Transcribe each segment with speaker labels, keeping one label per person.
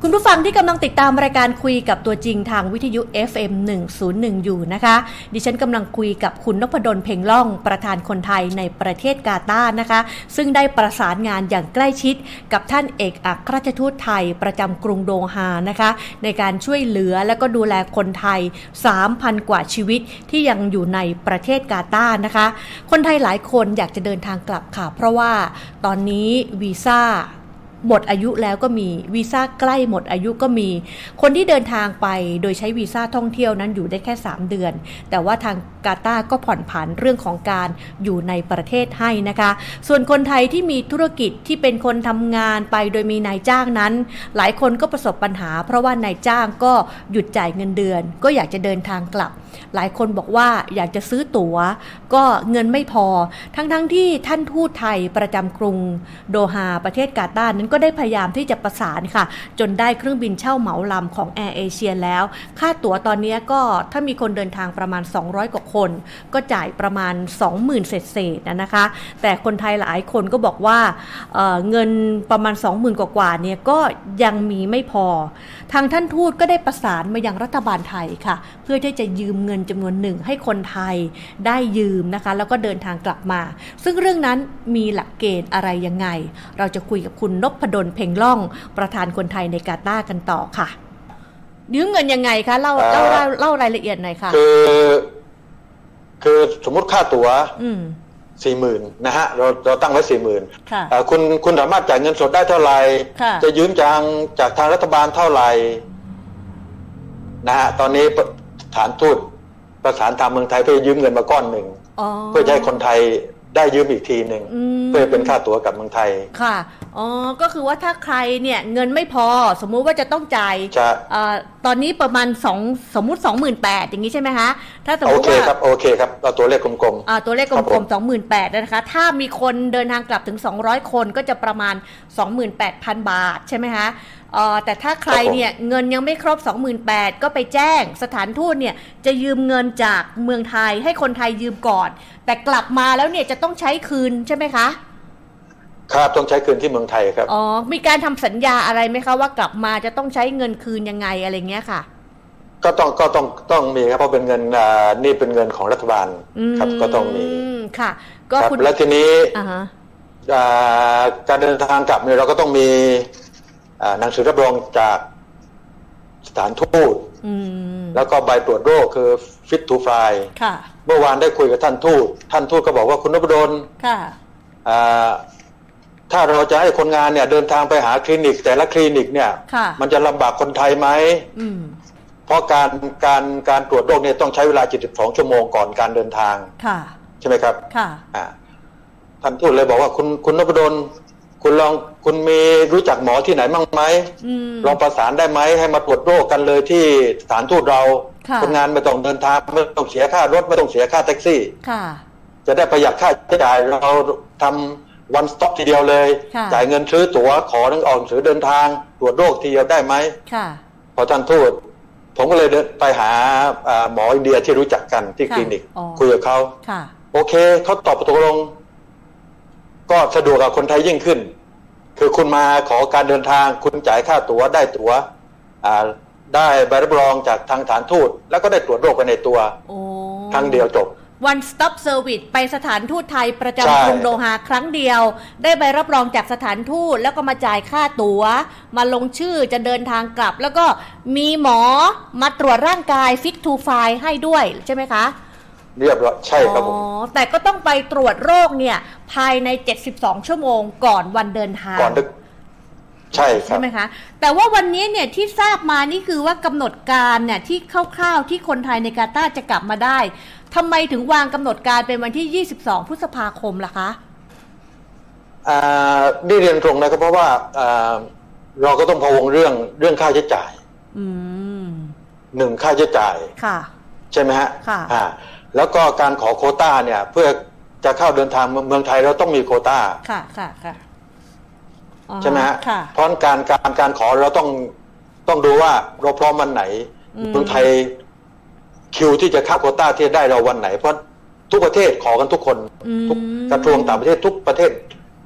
Speaker 1: คุณผู้ฟังที่กำลังติดตามรายการคุยกับตัวจริงทางวิทยุ FM 101อยู่นะคะดิฉันกำลังคุยกับคุณนพดลเพ็งล่องประธานคนไทยในประเทศกาตาร์นะคะซึ่งได้ประสานงานอย่างใกล้ชิดกับท่านเอกอัครราชทูตไทยประจำกรุงโดฮานะคะในการช่วยเหลือและก็ดูแลคนไทย 3,000 กว่าชีวิตที่ยังอยู่ในประเทศกาตาร์นะคะคนไทยหลายคนอยากจะเดินทางกลับค่ะเพราะว่าตอนนี้วีซ่าหมดอายุแล้วก็มีวีซ่าใกล้หมดอายุก็มีคนที่เดินทางไปโดยใช้วีซ่าท่องเที่ยวนั้นอยู่ได้แค่3เดือนแต่ว่าทางกาตาร์ก็ผ่อนผันเรื่องของการอยู่ในประเทศให้นะคะส่วนคนไทยที่มีธุรกิจที่เป็นคนทำงานไปโดยมีนายจ้างนั้นหลายคนก็ประสบปัญหาเพราะว่านายจ้างก็หยุดจ่ายเงินเดือนก็อยากจะเดินทางกลับหลายคนบอกว่าอยากจะซื้อตั๋วก็เงินไม่พอทั้งที่ท่านทูตไทยประจำกรุงโดฮาประเทศกาตาร์นั้นก็ได้พยายามที่จะประสานค่ะจนได้เครื่องบินเช่าเหมาลำของแอร์เอเชียแล้วค่าตั๋วตอนนี้ก็ถ้ามีคนเดินทางประมาณ200กว่าคนก็จ่ายประมาณ 20,000 เศษๆนะคะแต่คนไทยหลายคนก็บอกว่าเงินประมาณ 20,000 กว่าเนี่ยก็ยังมีไม่พอทางท่านทูตก็ได้ประสานมายังรัฐบาลไทยค่ะเพื่อที่จะยืมเงินจำนวนหนึ่งให้คนไทยได้ยืมนะคะแล้วก็เดินทางกลับมาซึ่งเรื่องนั้นมีหลักเกณฑ์อะไรยังไงเราจะคุยกับคุณนพดลเพ็งล่องประธานคนไทยในกาตาร์กันต่อค่ะยืมเงินยังไงคะเล่ารายละเอียดหน่อยค่ะ
Speaker 2: คือสมมติค่าตั๋ว40,000นะฮะเราตั้งไว้ 40,000
Speaker 1: ค่ะ
Speaker 2: คุณสามารถจ่ายเงินสดได้เท่าไหร่จะยืมจากทางรัฐบาลเท่าไหร่นะฮะตอนนี้สถานทูตประสานทางเมืองไทยเพื่อยืมเงินมาก้อนหนึ่งเพื่อให้คนไทยได้ยืมอีกทีหนึ่งเพื่อเป็นค่าตั๋วกับเมืองไทย
Speaker 1: ค่ะก็คือว่าถ้าใครเนี่ยเงินไม่พอสมมุติว่าจะต้องจ่ายตอนนี้ประมาณสมมุติ 28,000 อย่างนี้ใช่ไหมคะถ้าสมมติว่า
Speaker 2: โอเคครับเอาตัวเลขกลม
Speaker 1: ๆตัวเลขกลมๆ 28,000 นะคะถ้ามีคนเดินทางกลับถึง200คนก็จะประมาณ 28,000 บาทใช่ไหมคะแต่ถ้าใครเนี่ยเงินยังไม่ครบ 28,000 ก็ไปแจ้งสถานทูตเนี่ยจะยืมเงินจากเมืองไทยให้คนไทยยืมก่อนแต่กลับมาแล้วเนี่ยจะต้องใช้คืนใช่ไหมคะ
Speaker 2: ครับต้องใช้คืนที่เมืองไทยครับ
Speaker 1: มีการทำสัญญาอะไรไหมคะว่ากลับมาจะต้องใช้เงินคืนยังไงอะไรเงี้ยค่ะ
Speaker 2: ก็ต้องมีครับเพราะเป็นเงินนี่เป็นเงินของรัฐบาลครับก็ต้องมี
Speaker 1: ค่ะก็
Speaker 2: คุณแล้วทีนี้การเดินทางกลับเนี่ยเราก็ต้องมีหนังสือรับรองจากสถานทูตแล้วก็ใบตรวจโรคคือ fit to fly เมื่อวานได้คุยกับท่านทูตก็บอกว่าคุณนพดลถ้าเราจะให้คนงานเนี่ยเดินทางไปหาคลินิกแต่ละคลินิกเนี่ยมันจะลำบากคนไทยไหมเพราะการตรวจโรคเนี่ยต้องใช้เวลา72ชั่วโมงก่อนการเดินทางใช่ไหมครับท่านทูตเลยบอกว่าคุณนพดลคุณมีรู้จักหมอที่ไหนบ้างไหมลองประสานได้ไหมให้มาตรวจโรคกันเลยที่สถานทูตเราคนงานไม่ต้องเดินทางไม่ต้องเสียค่ารถไม่ต้องเสียค่าแท็กซี่จะได้ประหยัดค่าใช้จ่ายเราทำone stop ทีเดียวเลยจ่ายเงินซื้อตั๋วขอหนังออกหนังสือเดินทางตรวจโรคทีเดียวได้ไหมพอท่านทูตผมก็เลยเดินไปหาหมออินเดียที่รู้จักกันที่คลินิกคุยกับเขาโอเคเขาตอบตกลงก็สะดวกกับคนไทยยิ่งขึ้นคือคุณมาขอการเดินทางคุณจ่ายค่าตั๋วได้ตั๋วได้ใบรับรองจากทางสถานทูตแล้วก็ได้ตรวจโรคไปในตัวครั้งเดียวจบ
Speaker 1: one stop service ไปสถานทูตไทยประจำกรุงโดฮาครั้งเดียวได้ใบรับรองจากสถานทูตแล้วก็มาจ่ายค่าตั๋วมาลงชื่อจะเดินทางกลับแล้วก็มีหมอมาตรวจร่างกาย fit to fly ให้ด้วยใช่ไหมคะ
Speaker 2: เรียบร้อยใช่ครับผม
Speaker 1: แต่ก็ต้องไปตรวจโรคเนี่ยภายใน72ชั่วโมงก่อนวันเดินทาง
Speaker 2: ใช่ครับ
Speaker 1: ใช่ไหมคะแต่ว่าวันนี้เนี่ยที่ทราบมานี่คือว่ากำหนดการเนี่ยที่คร่าวๆที่คนไทยในกาตาร์จะกลับมาได้ทำไมถึงวางกำหนดการเป็นวันที่22พฤษภาคมล่ะคะ
Speaker 2: นี่เรียนตรงนะครับเพราะว่าเราก็ต้องพะวงเรื่องค่าใช้จ่าย1ค่าใช้จ่ายใช่ไหมฮะแล้วก็การขอโควต้าเนี่ยเพื่อจะเข้าเดินทางเมืองไทยเราต้องมีโควต้าใช่ไหมฮะเพราะการขอเราต้องดูว่าเราพร้อมวันไหนเมืองไทยคิวที่จะเข้าโควต้าที่ได้เราวันไหนเพราะทุกประเทศขอกันทุกคนทุกกระทรวงต่างประเทศทุกประเทศ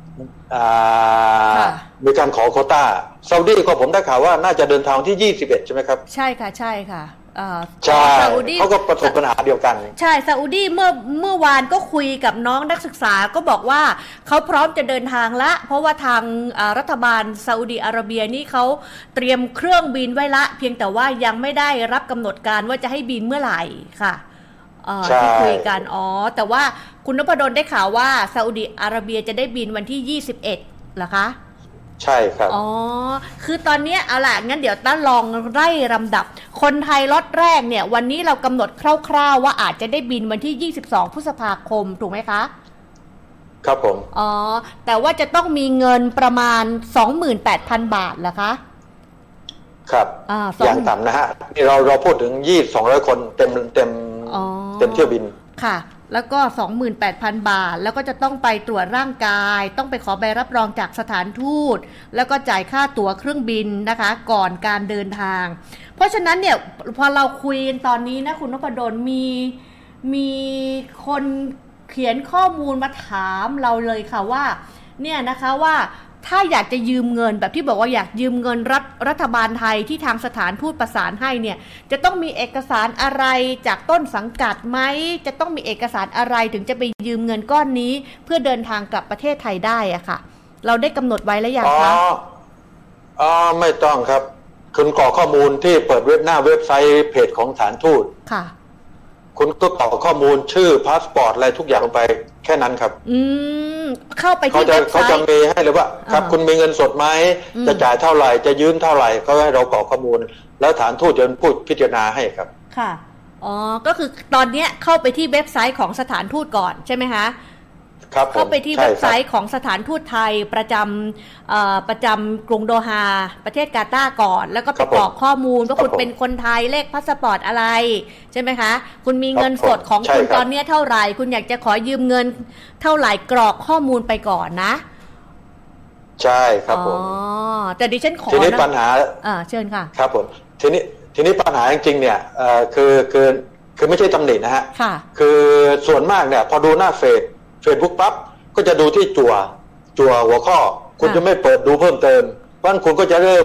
Speaker 2: มีการขอโควต้าซาอุดีก็ผมได้ข่าวว่าน่าจะเดินทางที่21ใช่ไหมครับ
Speaker 1: ใช่ค่ะใช่ค่ะ
Speaker 2: ใช่เขาก็ประสบปัญหาเดียวกัน
Speaker 1: ใช่ซาอุดีเมื่อวานก็คุยกับน้องนักศึกษาก็บอกว่าเขาพร้อมจะเดินทางละเพราะว่าทางรัฐบาลซาอุดีอาระเบียนี่เขาเตรียมเครื่องบินไว้ละเพียงแต่ว่ายังไม่ได้รับกำหนดการว่าจะให้บินเมื่อไหร่ค่ะที่คุยกันแต่ว่าคุณนพดลได้ข่าวว่าซาอุดีอาระเบียจะได้บินวันที่21เหรอคะ
Speaker 2: ใช่ครับ
Speaker 1: คือตอนนี้เอาล่ะงั้นเดี๋ยวต้าลองไล่ลำดับคนไทยล็อตแรกเนี่ยวันนี้เรากำหนดคร่าวๆว่าอาจจะได้บินวันที่22พฤษภาคมถูกไหมคะ
Speaker 2: ครับผม
Speaker 1: แต่ว่าจะต้องมีเงินประมาณ 28,000 บาทเหรอคะ
Speaker 2: ครับอย่างต่ำนะฮะนี่เราพูดถึง200คนเต็มเที่ยวบิน
Speaker 1: ค่ะแล้วก็ 28,000 บาทแล้วก็จะต้องไปตรวจร่างกายต้องไปขอใบรับรองจากสถานทูตแล้วก็จ่ายค่าตั๋วเครื่องบินนะคะก่อนการเดินทางเพราะฉะนั้นเนี่ยพอเราคุยกันตอนนี้นะคุณนพดลมีคนเขียนข้อมูลมาถามเราเลยค่ะว่าเนี่ยนะคะว่าถ้าอยากจะยืมเงินแบบที่บอกว่าอยากยืมเงินรัฐบาลไทยที่ทางสถานทูตประสานให้เนี่ยจะต้องมีเอกสารอะไรจากต้นสังกัดไหมจะต้องมีเอกสารอะไรถึงจะไปยืมเงินก้อนนี้เพื่อเดินทางกลับประเทศไทยได้อะค่ะเราได้กำหนดไว้แล้วยังคะ
Speaker 2: ไม่ต้องครับคุณกรอกข้อมูลที่เปิดหน้าเว็บไซต์เพจของสถานทูต
Speaker 1: ค่ะ
Speaker 2: คุณก็กรอกข้อมูลชื่อพาสปอร์ตอะไรทุกอย่างลงไปแค่นั้นครับ
Speaker 1: เข้าไปที่เว็บไซต์
Speaker 2: เขาจะมีให้เลยว่าครับคุณมีเงินสดไหมจะจ่ายเท่าไหร่จะยืมเท่าไหร่ก็ให้เรากรอกข้อมูลแล้วฐานทูตจะพูดพิจารณาให้ครับ
Speaker 1: ค่ะก็คือตอนนี้เข้าไปที่เว็บไซต์ของสถานทูตก่อนใช่ไหมคะ
Speaker 2: ครับ
Speaker 1: เข้าไปที่เว็บไซต์ของสถานทูตไทยประจำกรุงโดฮาประเทศกาตาร์ก่อนแล้วก็ไปกรอกข้อมูลว่าคุณเป็นคนไทยเลขพาสปอร์ตอะไรใช่ไหมคะคุณมีเงินสดของคุณตอนนี้เท่าไหร่คุณอยากจะขอยืมเงินเท่าไหร่กรอกข้อมูลไปก่อนนะ
Speaker 2: ใช่ครับผม
Speaker 1: แต่ดิฉันขอ
Speaker 2: ทีนี้ปัญหา
Speaker 1: เชิญค่ะ
Speaker 2: ครับผมทีนี้ปัญหาจริงๆเนี่ยคือไม่ใช่ตำหนินะฮะคือส่วนมากเนี่ยพอดูหน้าเฟซบุ๊กปั๊บก็จะดูที่จั่วหัวข้อคุณจะไม่เปิดดูเพิ่มเติมเพราะฉะนั้นคุณก็จะเริ่ม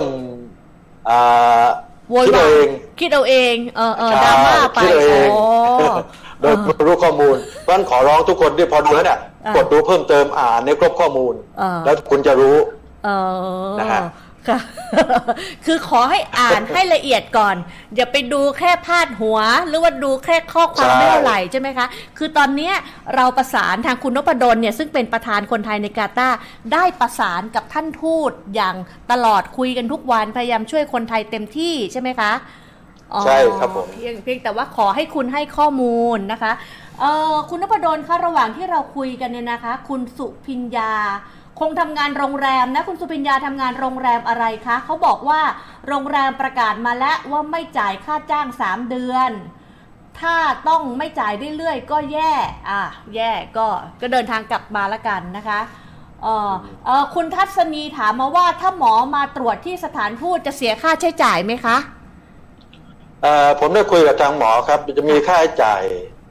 Speaker 1: คิดเอาเองดราม่าไป
Speaker 2: โดยรู้ข้อมูลเพราะฉะนั้นขอร้องทุกคนที่พอดูแล้วเนี่ยกดดูเพิ่มเติมอ่านในครบข้อมูลแล้วคุณจะรู้นะฮะ
Speaker 1: ค่ะคือขอให้อ่านให้ละเอียดก่อนอย่าไปดูแค่พาดหัวหรือว่าดูแค่ข้อความไม่เท่าไหร่ใช่ไหมคะคือตอนนี้เราประสานทางคุณนพดลเนี่ยซึ่งเป็นประธานคนไทยในกาตาร์ได้ประสานกับท่านทูตอย่างตลอดคุยกันทุกวันพยายามช่วยคนไทยเต็มที่ใช่ไหมคะ
Speaker 2: ใช่ครับผม
Speaker 1: เพียงแต่ว่าขอให้คุณให้ข้อมูลนะคะคุณนพดลคะระหว่างที่เราคุยกันเนี่ยนะคะคุณสุพิญญาคงทำงานโรงแรมนะคุณสุพิญญาทำงานโรงแรมอะไรคะเขาบอกว่าโรงแรมประกาศมาแล้วว่าไม่จ่ายค่าจ้าง3เดือนถ้าต้องไม่จ่ายเรื่อยๆก็แย่ก็เดินทางกลับมาละกันนะคะคุณทัศนีถามมาว่าถ้าหมอมาตรวจที่สถานทูตจะเสียค่าใช้จ่ายไหมคะ
Speaker 2: ผมได้คุยกับทางหมอครับจะมีค่าใช้จ่าย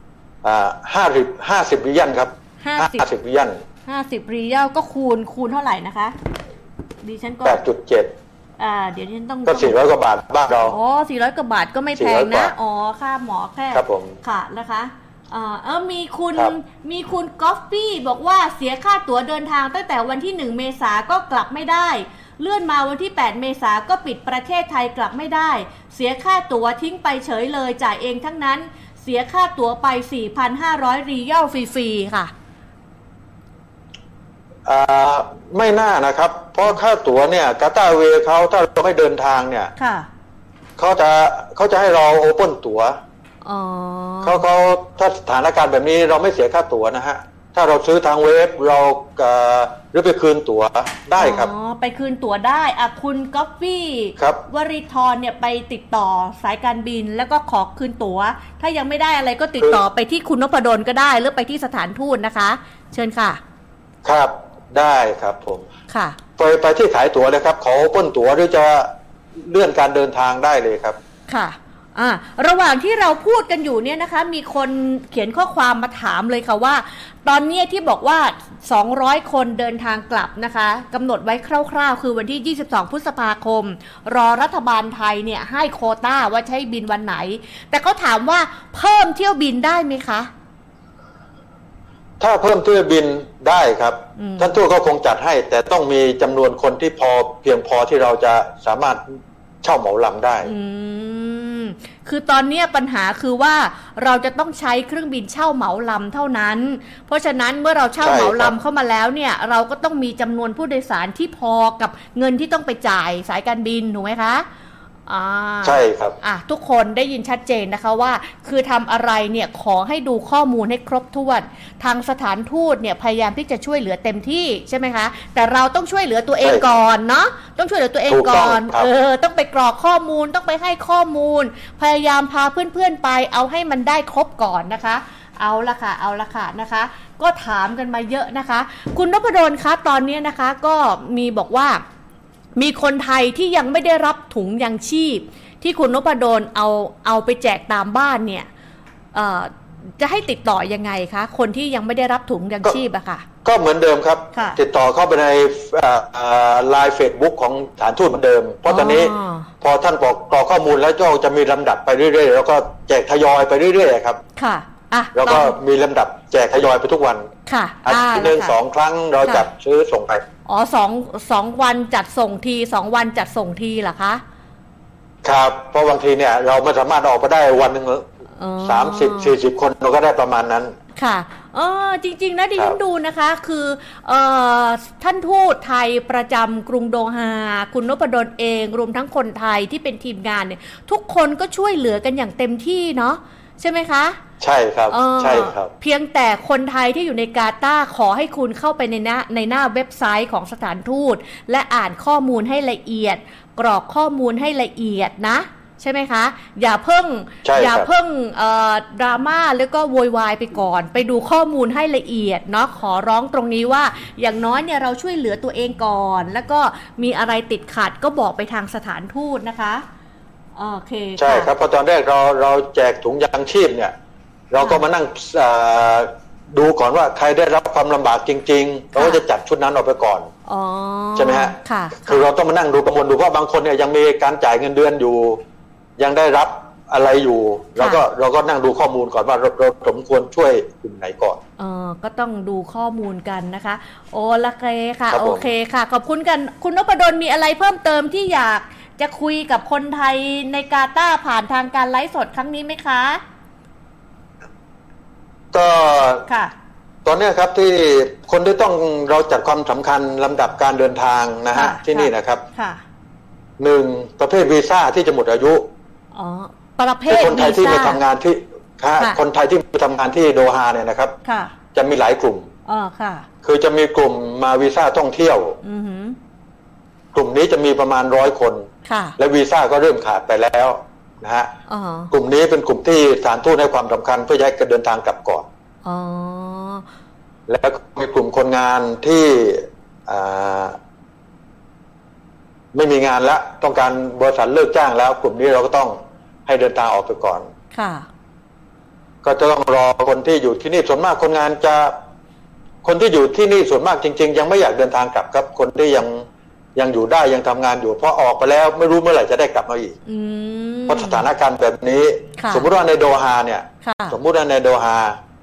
Speaker 2: 50 ริยัลครับ50 ริยัล
Speaker 1: 50 รียัลก็คูณเท่าไหร่นะคะดิฉันก็
Speaker 2: 8.7 เ
Speaker 1: ดี๋ยวฉันต้อง
Speaker 2: ก็400 กว่าบาทบ้านเรา
Speaker 1: 400 กว่าบาทก็ไม่แพงนะค่าหมอแค่
Speaker 2: ครับผม
Speaker 1: ค่ะนะคะมีคุณกอฟฟี่บอกว่าเสียค่าตั๋วเดินทางตั้งแต่วันที่1 เมษาก็กลับไม่ได้เลื่อนมาวันที่8 เมษาก็ปิดประเทศไทยกลับไม่ได้เสียค่าตั๋วทิ้งไปเฉยเลยจ่ายเองทั้งนั้นเสียค่าตั๋วไป 4,500 รียัลฟรีๆค่ะ
Speaker 2: ไม่น่านะครับเพราะค่าตั๋วเนี่ยกาตาร์เวย์เขาถ้าเราไม่เดินทางเนี่ยเขาจะให้เราโอเพ่นตั๋วเขาถ้าสถานการณ์แบบนี้เราไม่เสียค่าตั๋วนะฮะถ้าเราซื้อทางเว็บเราหรือไปคืนตั๋วได้ครับ
Speaker 1: ไปคืนตั๋วได้คุณก๊อฟฟี่วริธรเนี่ยไปติดต่อสายการบินแล้วก็ขอคืนตั๋วถ้ายังไม่ได้อะไรก็ติดต่อไปที่คุณนพดลก็ได้หรือไปที่สถานทูตนะคะเชิญค่ะ
Speaker 2: ครับได้ครับผม
Speaker 1: ค่ะ
Speaker 2: ไปที่ขายตั๋วเลยครับขอโอเพ่นตั๋วหรือจะเลื่อนการเดินทางได้เลยครับ
Speaker 1: ค่ะระหว่างที่เราพูดกันอยู่เนี่ยนะคะมีคนเขียนข้อความมาถามเลยค่ะว่าตอนนี้ที่บอกว่า200คนเดินทางกลับนะคะกำหนดไว้คร่าวๆคือวันที่22พฤษภาคมรอรัฐบาลไทยเนี่ยให้โควต้าว่าใช้บินวันไหนแต่เขาถามว่าเพิ่มเที่ยวบินได้ไหมคะ
Speaker 2: ถ้าเพิ่มเที่ยวบินได้ครับท่านทูตก็คงจัดให้แต่ต้องมีจำนวนคนที่เพียงพอที่เราจะสามารถเช่าเหมาลำได้
Speaker 1: คือตอนนี้ปัญหาคือว่าเราจะต้องใช้เครื่องบินเช่าเหมาลำเท่านั้นเพราะฉะนั้นเมื่อเราเช่าเหมาลำเข้ามาแล้วเนี่ยเราก็ต้องมีจำนวนผู้โดยสารที่พอกับเงินที่ต้องไปจ่ายสายการบินถูกไหมคะ
Speaker 2: ใช่ครับ
Speaker 1: ทุกคนได้ยินชัดเจนนะคะว่าคือทำอะไรเนี่ยขอให้ดูข้อมูลให้ครบถ้วนทางสถานทูตเนี่ยพยายามที่จะช่วยเหลือเต็มที่ใช่ไหมคะแต่เราต้องช่วยเหลือตัวเองก่อนเนาะต้องช่วยเหลือตัวเองก่อนต้องไปกรอกข้อมูลต้องไปให้ข้อมูลพยายามพาเพื่อนๆไปเอาให้มันได้ครบก่อนนะคะเอาละค่ะนะคะก็ถามกันมาเยอะนะคะคุณนพดลคะตอนนี้นะคะก็มีบอกว่ามีคนไทยที่ยังไม่ได้รับถุงยังชีพที่คุณนพดลเอาไปแจกตามบ้านเนี่ยจะให้ติดต่อยังไงคะคนที่ยังไม่ได้รับถุงยังชีพอะค่ะ
Speaker 2: ก็เหมือนเดิมครับติดต่อเข้าไปในไลน์ Facebook ของสถานทูตเหมือนเดิมเพราะตอนนี้พอท่านกรอกข้อมูลแล้วก็จะมีลำดับไปเรื่อยๆแล้วก็แจกทยอยไปเรื่อยๆครับ
Speaker 1: ค่ะ
Speaker 2: แล้วก็มีลำดับแจกทยอยไปทุกวัน
Speaker 1: ค่ะ
Speaker 2: อาทิตย์นึง2 ครั้งเราจัดซื้อส่งไป
Speaker 1: สองวันจัดส่งที2 วันจัดส่งทีเหรอคะ
Speaker 2: ครับเพราะบางทีเนี่ยเราไม่สามารถออกไปได้วันหนึ่ง30-40 คนเราก็ได้ประมาณนั้น
Speaker 1: ค่ะจริงๆนะดิฉันดูนะคะคือท่านทูตไทยประจำกรุงโดฮาคุณนพดลเองรวมทั้งคนไทยที่เป็นทีมงานเนี่ยทุกคนก็ช่วยเหลือกันอย่างเต็มที่เนาะใช่ไหมคะ
Speaker 2: ใช่ครับใช่ครับ
Speaker 1: เพียงแต่คนไทยที่อยู่ในกาตาร์ขอให้คุณเข้าไปในหน้าเว็บไซต์ของสถานทูตและอ่านข้อมูลให้ละเอียดกรอกข้อมูลให้ละเอียดนะใช่ไหมคะอย่าเพิ่งดราม่าแล้วก็โวยวายไปก่อนไปดูข้อมูลให้ละเอียดเนาะขอร้องตรงนี้ว่าอย่างน้อยเนี่ยเราช่วยเหลือตัวเองก่อนแล้วก็มีอะไรติดขัดก็บอกไปทางสถานทูตนะคะโอเค
Speaker 2: ใช่ครับเพราะตอนแรกเราแจกถุงยางชีพเนี่ยเราก็มานั่งดูก่อนว่าใครได้รับความลำบากจริงๆเราก็จะจัดชุดนั้นออกไปก่อนใช่ไหมฮะคือเราต้องมานั่งดูประมวลดูเพราะบางคนเนี่ยยังมีการจ่ายเงินเดือนอยู่ยังได้รับอะไรอยู่เราก็นั่งดูข้อมูลก่อนว่าเราสมควรช่วยกลุ่มไหนก่อน
Speaker 1: ก็ต้องดูข้อมูลกันนะคะโอเคค่ะโอเคค่ะขอบคุณกันคุณนพดลมีอะไรเพิ่มเติมที่อยากจะคุยกับคนไทยในกาตาร์ผ่านทางการไลฟ์สดครั้งนี้ไหมคะ
Speaker 2: ก็ตอนนี้ครับที่คนที่ต้องเราจัดความสำคัญลำดับการเดินทางนะฮะที่นี่นะครับ1ประเภทวีซ่าที่จะหมดอายุ
Speaker 1: ประเภท
Speaker 2: คนไทยที่มาทำงานที่คนไทยที่มาทำงานที่โดฮาเนี่ยนะครับจะมีหลายกลุ่มคือจะมีกลุ่มมาวีซ่าท่องเที่ยวกลุ่มนี้จะมีประมาณ100 คนและวีซ่าก็เริ่มขาดไปแล้วนะฮะกลุ่มนี้เป็นกลุ่มที่สถานทูตให้ความสำคัญเพื่อให้การเดินทางกลับก่อนแล้วมีกลุ่มคนงานที่ไม่มีงานแล้วต้องการบริษัทเลิกจ้างแล้วกลุ่มนี้เราก็ต้องให้เดินทางออกไปก่อนก็จะต้องรอคนที่อยู่ที่นี่ส่วนมากคนที่อยู่ที่นี่ส่วนมากจริงๆยังไม่อยากเดินทางกลับครับคนที่ยังอยู่ได้ยังทำงานอยู่เพราะออกไปแล้วไม่รู้เมื่อไหร่จะได้กลับมาอีกเพราะสถานการณ์แบบนี้สมมติว่าในโดฮาเนี่ยสมมติว่าในโดฮา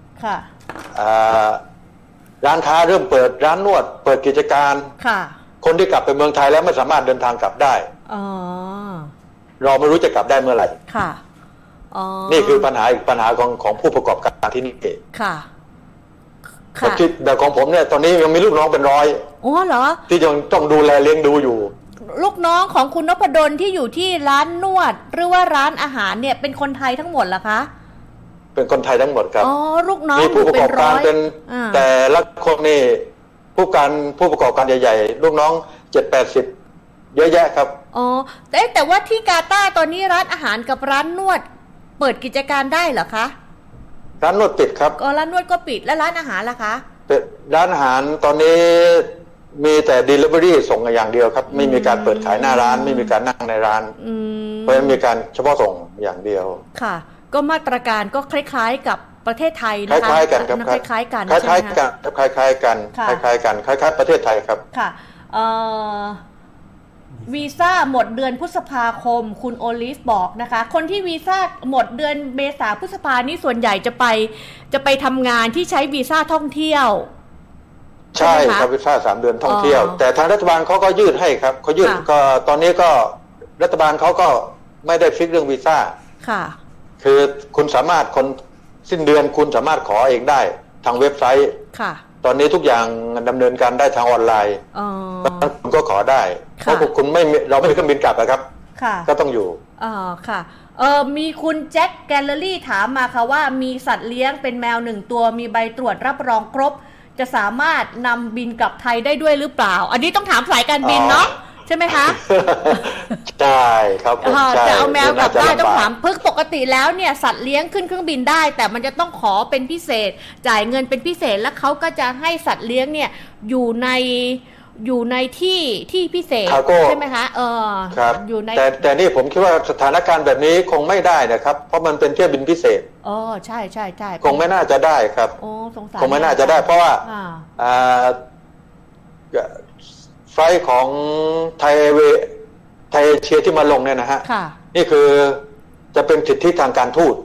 Speaker 2: ร้านค้าเริ่มเปิดร้านนวดเปิดกิจการคนที่กลับไปเมืองไทยแล้วไม่สามารถเดินทางกลับได้เราไม่รู้จะกลับได้เมื่อไหร่นี่คือปัญหาอีกปัญหาของผู้ประกอบการที่นี่เองแต่ของผมเนี่ยตอนนี้ยังมีลูกน้องเป็น100
Speaker 1: เหรอ
Speaker 2: ที่ยังต้องดูแลเลี้ยงดูอยู่
Speaker 1: ลูกน้องของคุณนพดลที่อยู่ที่ร้านนวดหรือว่าร้านอาหารเนี่ยเป็นคนไทยทั้งหมดเหรอคะ
Speaker 2: เป็นคนไทยทั้งหมดครับ
Speaker 1: ลูกน้อง
Speaker 2: มีผู้ประกอบการเป็นแต่ละคนนี่ผู้ประกอบการใหญ่ๆลูกน้อง 7-80 เยอะแยะครับ
Speaker 1: แต่ว่าที่กาตาร์ตอนนี้ร้านอาหารกับร้านนวดเปิดกิจการได้เหรอคะ
Speaker 2: ร้านนวดปิดครับ
Speaker 1: ร้านนวดก็ปิดแล้วร้านอาหารล่ะคะ
Speaker 2: ร้านอาหารตอนนี้มีแต่ delivery ส่งอย่างเดียวครับไม่มีการเปิดขายหน้าร้านไม่มีการนั่งในร้านเพราะมีการเฉพาะส่งอย่างเดียว
Speaker 1: ค่ะก็มาตรการก็คล้ายๆกับประเทศไทยนะคะ
Speaker 2: คล้ายๆกันครับ
Speaker 1: คล้ายๆกัน
Speaker 2: คล้ายๆกันคล้ายๆกันคล้ายๆกันคล้ายๆประเทศไทยครับ
Speaker 1: ค่ะวีซ่าหมดเดือนพฤษภาคมคุณโอลิฟบอกนะคะคนที่วีซ่าหมดเดือนเมษาพฤษภานี่ส่วนใหญ่จะไปทำงานที่ใช้วีซ่าท่องเที่ยว
Speaker 2: ใช่ครับวีซ่า3 เดือนท่องเที่ยวแต่ทางรัฐบาลเขาก็ยืดให้ครับเขายืดก็ตอนนี้ก็รัฐบาลเขาก็ไม่ได้ฟิกเรื่องวีซ่า
Speaker 1: ค่ะ
Speaker 2: คือคุณสามารถคนสิ้นเดือนคุณสามารถขอเองได้ทางเว็บไซต์
Speaker 1: ค่ะ
Speaker 2: ตอนนี้ทุกอย่างดำเนินการได้ทางออนไลน์คุณก็ขอได้เพราะคุณเราไม่มีเครื่องบินกลับนะครับก็ต้องอยู่
Speaker 1: ค่ะมีคุณแจ็คแกลเลอรี่ถามมาค่ะว่ามีสัตว์เลี้ยงเป็นแมว1 ตัวมีใบตรวจรับรองครบจะสามารถนำบินกลับไทยได้ด้วยหรือเปล่าอันนี้ต้องถามสายการบินเนาะใช่ไหมคะ
Speaker 2: ใช่ครับ
Speaker 1: จะเอาแมวกลับได้ต้องถามพึกปกติแล้วเนี่ยสัตว์เลี้ยงขึ้นเครื่องบินได้แต่มันจะต้องขอเป็นพิเศษจ่ายเงินเป็นพิเศษแล้วเขาก็จะให้สัตว์เลี้ยงเนี่ยอยู่ในที่พิเศษใช่ไหมคะ
Speaker 2: ครับอยู่ในแต่นี่ผมคิดว่าสถานการณ์แบบนี้คงไม่ได้นะครับเพราะมันเป็นเที่ยวบินพิเศษ
Speaker 1: ใช่
Speaker 2: คงไม่น่าจะได้ครับคงไม่น่าจะได้เพราะว่าไฟล์ของไทยเอเชียที่มาลงเนี่ยนะฮะนี่คือจะเป็นสิทธิทางการทูต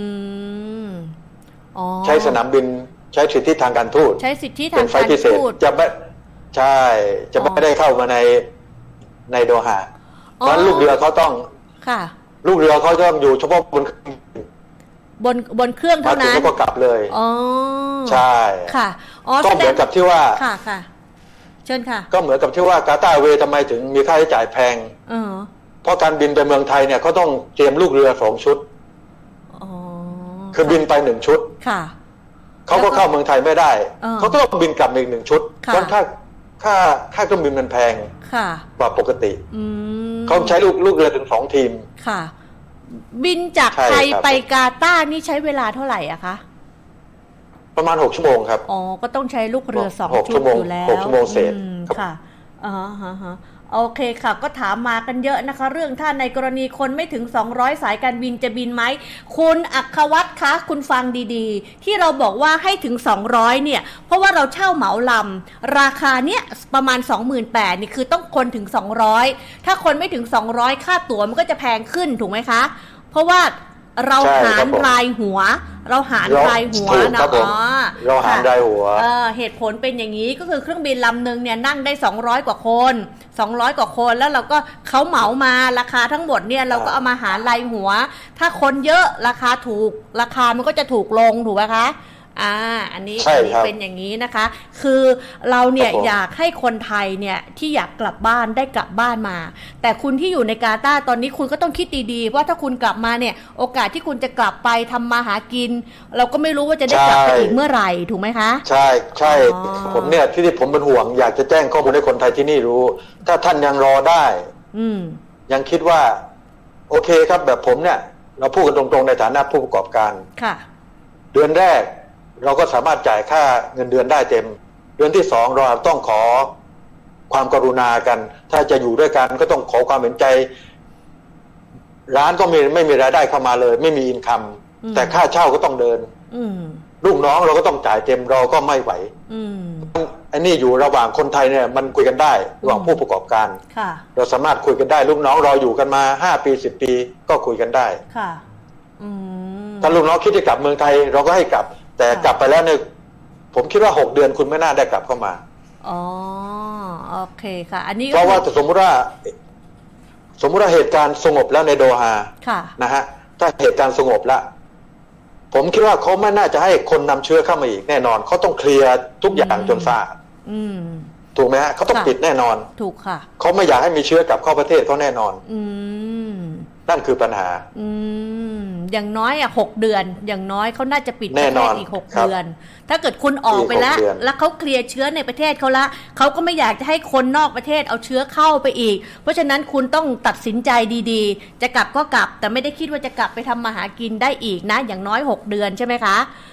Speaker 2: ใช้สนามบินใช้สิทธิทางการทูต
Speaker 1: ใช้สิทธิทางการทูต
Speaker 2: จะไม่ใช่จะไม่ได้เข้ามาในโดฮาเพราะลูกเรือเขาต้องลูกเรือเขาต้องอยู่เฉพาะ
Speaker 1: บนเครื่องเท่านั้น
Speaker 2: แล้วก็กลับเลยใช่
Speaker 1: ค่ะ
Speaker 2: ก็เหมือนกับที่ว่า
Speaker 1: ค่ะเชิญค่ะ
Speaker 2: ก็เหมือนกับที่ว่ากาตาร์เวย์ทำไมถึงมีค่าใช้จ่ายแพงเพราะการบินไปเมืองไทยเนี่ยเขาต้องเตรียมลูกเรือ2 ชุดคือบินไป1 ชุดเขาก็เข้าเมืองไทยไม่ได้เขาก็ต้องบินกลับอีก1 ชุดเพราะค่าเครื่องบินมันแพงกว่าปกติเขาใช้ลูกเรือถึง2 ทีม
Speaker 1: ค่ะบินจากไทยไปกาตาร์นี่ใช้เวลาเท่าไหร่อะคะ
Speaker 2: ประมาณ6 ชั่วโมงครับ
Speaker 1: ก็ต้องใช้ลูกเรือ2 ชุดอยู่แล้ว
Speaker 2: 6 ชั่วโมงเศษ
Speaker 1: ค่ะโอเคค่ะก็ถามมากันเยอะนะคะเรื่องถ้าในกรณีคนไม่ถึง200สายการบินจะบินไหมคุณอัครวัฒน์คะคุณฟังดีๆที่เราบอกว่าให้ถึง200เนี่ยเพราะว่าเราเช่าเหมาลำราคาเนี้ยประมาณ 28,000 นี่คือต้องคนถึง200ถ้าคนไม่ถึง200ค่าตั๋วมันก็จะแพงขึ้นถูกไหมคะเพราะว่าเราหารรายหัวนะ
Speaker 2: เราหารรายหัว
Speaker 1: เหตุผลเป็นอย่างนี้ก็คือเครื่องบินลำนึงเนี่ยนั่งได้200 กว่าคนแล้วเราก็เขาเหมามาราคาทั้งหมดเนี่ยเราก็เอามาหารรายหัวถ้าคนเยอะราคาถูกราคามันก็จะถูกลงถูกไหมคะอันนี้เป็นอย่างนี้นะคะคือเราเนี่ยอยากให้คนไทยเนี่ยที่อยากกลับบ้านได้กลับบ้านมาแต่คุณที่อยู่ในกาตาร์ตอนนี้คุณก็ต้องคิดดีๆว่าถ้าคุณกลับมาเนี่ยโอกาสที่คุณจะกลับไปทำมาหากินเราก็ไม่รู้ว่าจะได้กลับไปอีกเมื่อไหร่ถูกไหมคะ
Speaker 2: ใช่ผมเนี่ยที่ผมเป็นห่วงอยากจะแจ้งข้อมูลให้คนไทยที่นี่รู้ถ้าท่านยังรอได้ยังคิดว่าโอเคครับแบบผมเนี่ยเราพูดกันตรงๆในฐานะผู้ประกอบการ
Speaker 1: ค่ะ
Speaker 2: เดือนแรกเราก็สามารถจ่ายค่าเงินเดือนได้เต็มเดือนที่2เราต้องขอความกรุณากันถ้าจะอยู่ด้วยกันก็ต้องขอความเห็นใจร้านก็ไม่มีรายได้เข้ามาเลยไม่มีอินคัมแต่ค่าเช่าก็ต้องเดินลูกน้องเราก็ต้องจ่ายเต็มเราก็ไม่ไหวอันนี้อยู่ระหว่างคนไทยเนี่ยมันคุยกันได้ระหว่างผู้ประกอบการเราสามารถคุยกันได้ลูกน้องเราอยู่กันมา5 ปี10 ปีก็คุยกันได้ถ้าลูกน้องคิดจะกลับเมืองไทยเราก็ให้กลับแต่กลับไปแล้วเนี่ยผมคิดว่า6 เดือนคุณไม่น่าได้กลับเข้ามา
Speaker 1: โอเคค่ะอันนี้
Speaker 2: เพราะว่าสมมุติว่าเหตุการณ์สงบแล้วในโดฮานะฮะถ้าเหตุการณ์สงบแล้วผมคิดว่าเขาไม่น่าจะให้คนนำเชื้อเข้ามาอีกแน่นอนเขาต้องเคลียร์ทุกอย่างจนสะอาดถูกไหมฮะเขาต้องปิดแน่นอน
Speaker 1: ถูกค่ะ
Speaker 2: เขาไม่อยากให้มีเชื้อกลับเข้าประเทศเขาแน่นอนนั่นคือปัญหา
Speaker 1: อย่างน้อย6 เดือนอย่างน้อยเขาน่าจะปิดประเทศอีก6 เดือนถ้าเกิดคุณออกไปแล้วเขาเคลียร์เชื้อในประเทศเขาละเขาก็ไม่อยากจะให้คนนอกประเทศเอาเชื้อเข้าไปอีกเพราะฉะนั้นคุณต้องตัดสินใจดีๆจะกลับก็กลับแต่ไม่ได้คิดว่าจะกลับไปทำมาหากินได้อีกนะอย่างน้อย6 เดือนใช่ไหมคะ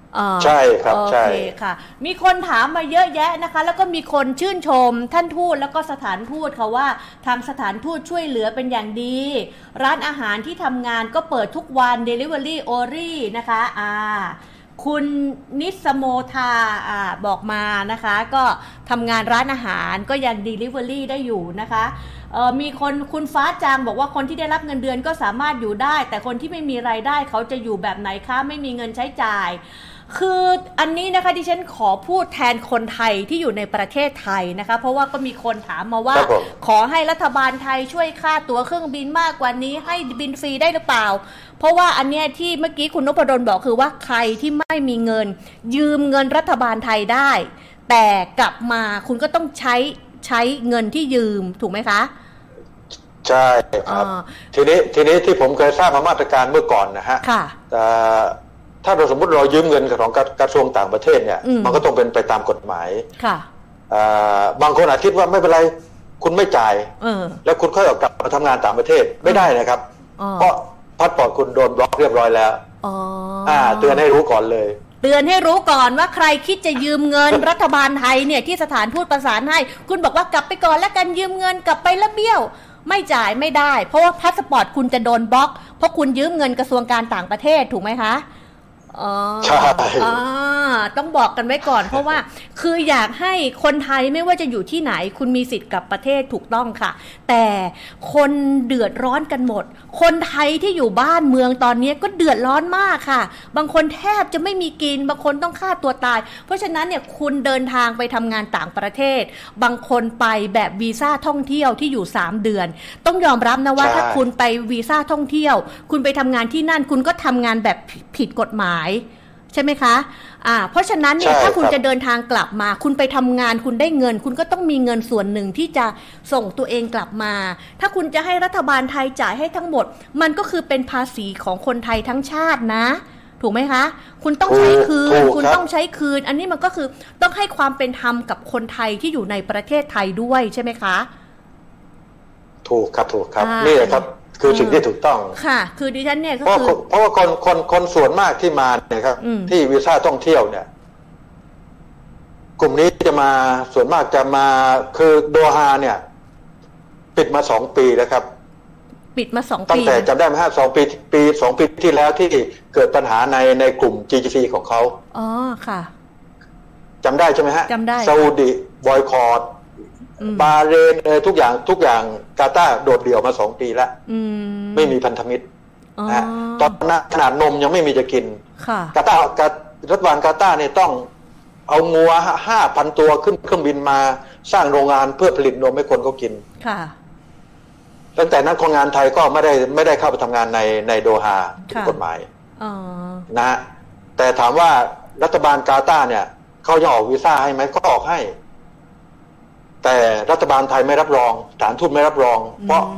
Speaker 2: ใช่ครับใช่
Speaker 1: โอเคค่ะมีคนถามมาเยอะแยะนะคะแล้วก็มีคนชื่นชมท่านทูตแล้วก็สถานทูตค่ะว่าทางสถานทูตช่วยเหลือเป็นอย่างดีร้านอาหารที่ทำงานก็เปิดทุกวัน Delivery Only นะคะคุณนิสโมทาบอกมานะคะก็ทำงานร้านอาหารก็ยัง Delivery ได้อยู่นะคะมีคนคุณฟ้าจางบอกว่าคนที่ได้รับเงินเดือนก็สามารถอยู่ได้แต่คนที่ไม่มีรายได้เขาจะอยู่แบบไหนคะไม่มีเงินใช้จ่ายคืออันนี้นะคะดิฉันขอพูดแทนคนไทยที่อยู่ในประเทศไทยนะคะเพราะว่าก็มีคนถามมาว่าขอให้รัฐบาลไทยช่วยค่าตั๋วเครื่องบินมากกว่านี้ให้บินฟรีได้หรือเปล่าเพราะว่าอันเนี้ยที่เมื่อกี้คุณนพดลบอกคือว่าใครที่ไม่มีเงินยืมเงินรัฐบาลไทยได้แต่กลับมาคุณก็ต้องใช้เงินที่ยืมถูกไหมคะ
Speaker 2: ใช่ครับทีนี้ที่ผมเคยทราบมาตรการเมื่อก่อนนะฮะแต่ถ้าเราสมมติเรายืมเงินของกระทรวงต่างประเทศเนี่ยมันก็ต้องเป็นไปตามกฎหมายบางคนอาจคิดว่าไม่เป็นไรคุณไม่จ่ายแล้วคุณค่อยออกกลับมาทำงานต่างประเทศไม่ได้นะครับเพราะพาสปอร์ตคุณโดนบล็อกเรียบร้อยแล้วเตือนให้รู้ก่อนเลย
Speaker 1: เตือนให้รู้ก่อนว่าใครคิดจะยืมเงิน รัฐบาลไทยเนี่ยที่สถานทูตประสานให้คุณบอกว่ากลับไปก่อนแล้วกันยืมเงินกลับไปแล้วเบี้ยวไม่จ่ายไม่ได้เพราะว่าพาสปอร์ตคุณจะโดนบล็อกเพราะคุณยืมเงินกระทรวงการต่างประเทศถูกไหมคะ
Speaker 2: ใช่
Speaker 1: ต้องบอกกันไว้ก่อนเพราะว่าคืออยากให้คนไทยไม่ว่าจะอยู่ที่ไหนคุณมีสิทธิ์กลับประเทศถูกต้องค่ะแต่คนเดือดร้อนกันหมดคนไทยที่อยู่บ้านเมืองตอนนี้ก็เดือดร้อนมากค่ะบางคนแทบจะไม่มีกินบางคนต้องฆ่าตัวตายเพราะฉะนั้นเนี่ยคุณเดินทางไปทำงานต่างประเทศบางคนไปแบบวีซ่าท่องเที่ยวที่อยู่3เดือนต้องยอมรับนะว่าถ้าคุณไปวีซ่าท่องเที่ยวคุณไปทำงานที่นั่นคุณก็ทำงานแบบผิดกฎหมายใช่ไหมคะเพราะฉะนั้นเนี่ยถ้าคุณจะเดินทางกลับมาคุณไปทำงานคุณได้เงินคุณก็ต้องมีเงินส่วนหนึ่งที่จะส่งตัวเองกลับมาถ้าคุณจะให้รัฐบาลไทยจ่ายให้ทั้งหมดมันก็คือเป็นภาษีของคนไทยทั้งชาตินะถูกไหมคะคุณต้องใช้คืนคุณต้องใช้คืนอันนี้มันก็คือต้องให้ความเป็นธรรมกับคนไทยที่อยู่ในประเทศไทยด้วยใช่ไหมคะ
Speaker 2: ถูกครับนี่แหละครับคือสิ่งที่ถูกต้อง
Speaker 1: ค่ะคือดิฉันเนี่ยก็คือ
Speaker 2: เพราะว่าคนส่วนมากที่มาเนี่ยครับที่วีซ่าท่องเที่ยวเนี่ยกลุ่มนี้จะมาส่วนมากจะมาคือโดฮาเนี่ยปิดมา2 ปีแล้วครับ
Speaker 1: ปิดมา2 ปี
Speaker 2: ตั้งแต่จำได้ไหมฮะ2 ปีที่แล้วที่เกิดปัญหาในกลุ่ม GCC ของเขา
Speaker 1: ค่ะ
Speaker 2: จำได้ใช่ไหมฮะ
Speaker 1: จำได้
Speaker 2: ซาอุดิบอยคอตบาเรนทุกอย่างกาตาร์โดดเดี่ยวมา2 ปีแล้วไม่มีพันธมิตรนะตอนนั้นขนาดนมยังไม่มีจะกินกาตาร์รัฐบาลกาตาร์เนี่ยต้องเอางัว 5,000 ตัวขึ้นเครื่องบินมาสร้างโรงงานเพื่อผลิตนมให้คนเขากินตั้งแต่นั้นคนงานไทยก็ไม่ได้เข้าไปทำงานในโดฮาถูกกฎหมายนะแต่ถามว่ารัฐบาลกาตาร์เนี่ยเขาจะออกวีซ่าให้ไหมก็ออกให้แต่รัฐบาลไทยไม่รับรองสถานทูตไม่รับรองเพราะ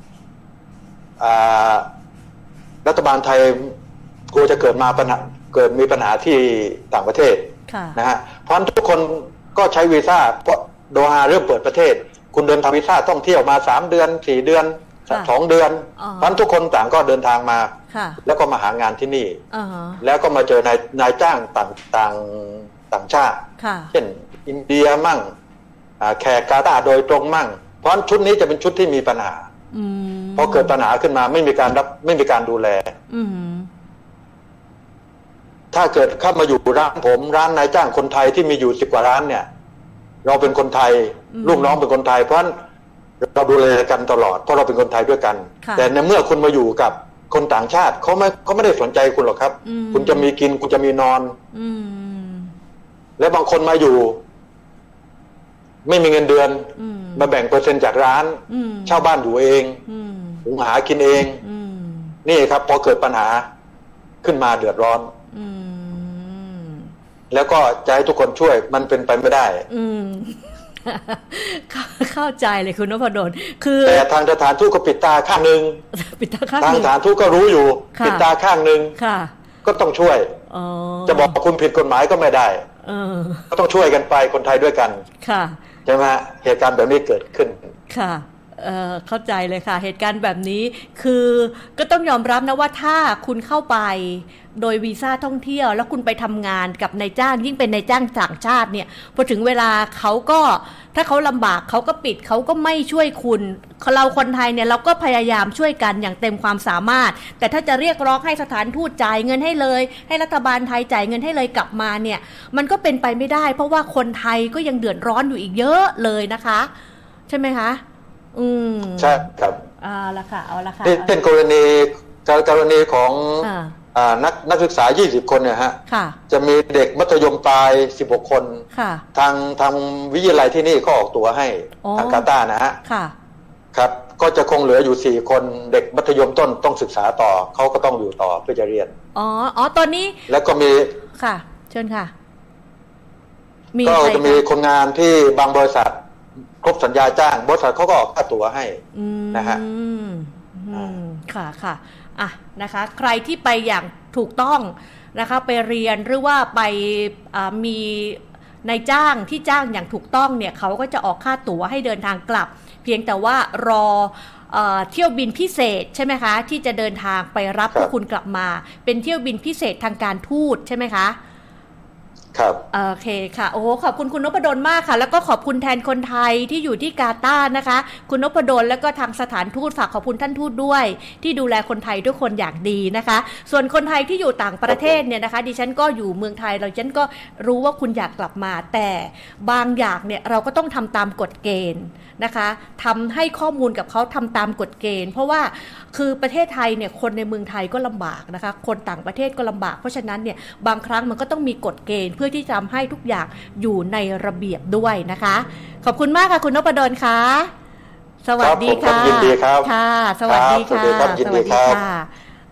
Speaker 2: รัฐบาลไทยกลัวจะเกิดมีปัญหาที่ต่างประเทศนะฮะเพราะฉะนั้นทุกคนก็ใช้วีซ่าเพราะโดฮาเริ่มเปิดประเทศคุณเดินทางวีซ่าท่องเที่ยวมา3 เดือน4 เดือน2 เดือนเพราะฉะนั้นทุกคนต่างก็เดินทางมาแล้วก็มาหางานที่นี่แล้วก็มาเจอนายจ้างต่างชาติเช่นอินเดียมั่งแขกกาตาร์โดยตรงมั่งเพราะฉะนั้นชุดนี้จะเป็นชุดที่มีปัญหาพอเกิดปัญหาขึ้นมาไม่มีการดูแลถ้าเกิดเข้ามาอยู่ร้านผมร้านนายจ้างคนไทยที่มีอยู่10 กว่าร้านเนี่ยเราเป็นคนไทยลูกน้องเป็นคนไทยเพราะฉะนั้นเราดูแลกันตลอดเพราะเราเป็นคนไทยด้วยกันแต่ในเมื่อคุณมาอยู่กับคนต่างชาติเขาไม่ได้สนใจคุณหรอกครับคุณจะมีกินคุณจะมีนอนและบางคนมาอยู่ไม่มีเงินเดือนมาแบ่งเปอร์เซ็นต์จากร้านเช่าบ้านอยู่เองหุงหากินเองนี่ครับพอเกิดปัญหาขึ้นมาเดือดร้อนแล้วก็จะให้ทุกคนช่วยมันเป็นไปไม่ได้
Speaker 1: เข้าใจเลยคุณนพดลคือ
Speaker 2: แต่ทางสถานทูตก็ปิดตาข้างนึงทางสถานทูตก็รู้อยู่ปิดตาข้างนึงก็ต้องช่วยจะบอกคุณผิดกฎหมายก็ไม่ได้ก็ต้องช่วยกันไปคนไทยด้วยกันใช่ไหมเหตุการณ์แบบนี้เกิดขึ้น
Speaker 1: เข้าใจเลยค่ะเหตุการณ์แบบนี้คือก็ต้องยอมรับนะว่าถ้าคุณเข้าไปโดยวีซ่าท่องเที่ยวแล้วคุณไปทำงานกับนายจ้างยิ่งเป็นนายจ้างต่างชาติเนี่ยพอถึงเวลาเขาก็ถ้าเขาลำบากเขาก็ปิดเขาก็ไม่ช่วยคุณเราคนไทยเนี่ยเราก็พยายามช่วยกันอย่างเต็มความสามารถแต่ถ้าจะเรียกร้องให้สถานทูตจ่ายเงินให้เลยให้รัฐบาลไทยจ่ายเงินให้เลยกลับมาเนี่ยมันก็เป็นไปไม่ได้เพราะว่าคนไทยก็ยังเดือดร้อนอยู่อีกเยอะเลยนะคะใช่ไหมคะ
Speaker 2: ใช่ครับ
Speaker 1: ละค่ะเอาละค่ะ
Speaker 2: เป็นกรณีของนักศึกษา20คนเนี่ยฮะจะมีเด็กมัธยมปลาย16คนทางวิทยาลัยที่นี่ก็ออกตัวให้ทางกาตาร์นะฮะครับก็จะคงเหลืออยู่4คนเด็กมัธยมต้นต้องศึกษาต่อเขาก็ต้องอยู่ต่อเพื่อจะเรียน
Speaker 1: ตอนนี้
Speaker 2: แล้วก็มี
Speaker 1: ค่ะเชิญค่ะ
Speaker 2: ก็จะมีคนงานที่บางบริษัทครบสัญญาจ้างบริษัทเขาก็ออกค่าตั๋วให้นะฮะ
Speaker 1: ค่ะนะคะใครที่ไปอย่างถูกต้องนะคะไปเรียนหรือว่าไปมีนายจ้างที่จ้างอย่างถูกต้องเนี่ยเขาก็จะออกค่าตั๋วให้เดินทางกลับเพียงแต่ว่ารอเที่ยวบินพิเศษใช่ไหมคะที่จะเดินทางไปรับพวกคุณกลับมาเป็นเที่ยวบินพิเศษทางการทูตใช่ไหมคะ
Speaker 2: ครับ
Speaker 1: โอเคค่ะโอ้ขอบคุณคุณนพดลมากค่ะแล้วก็ขอบคุณแทนคนไทยที่อยู่ที่กาตาร์นะคะคุณนพดลแล้วก็ทางสถานทูตฝากขอบคุณท่านทูตด้วยที่ดูแลคนไทยทุกคนอย่างดีนะคะส่วนคนไทยที่อยู่ต่างประเทศเนี่ยนะคะดิฉันก็อยู่เมืองไทยเราฉันก็รู้ว่าคุณอยากกลับมาแต่บางอย่างเนี่ยเราก็ต้องทำตามกฎเกณฑ์นะคะทำให้ข้อมูลกับเขาทำตามกฎเกณฑ์เพราะว่าคือประเทศไทยเนี่ยคนในเมืองไทยก็ลำบากนะคะคนต่างประเทศก็ลำบากเพราะฉะนั้นเนี่ยบางครั้งมันก็ต้องมีกฎเกณฑ์เพื่อที่จะทำให้ทุกอย่างอยู่ในระเบียบด้วยนะคะขอบคุณมากค่ะคุณนพดลค่ะสวัสดีค่ะ
Speaker 2: ยินดีครับ
Speaker 1: ค่ะสวัสดีค่ะ
Speaker 2: สวัสดีค่ะ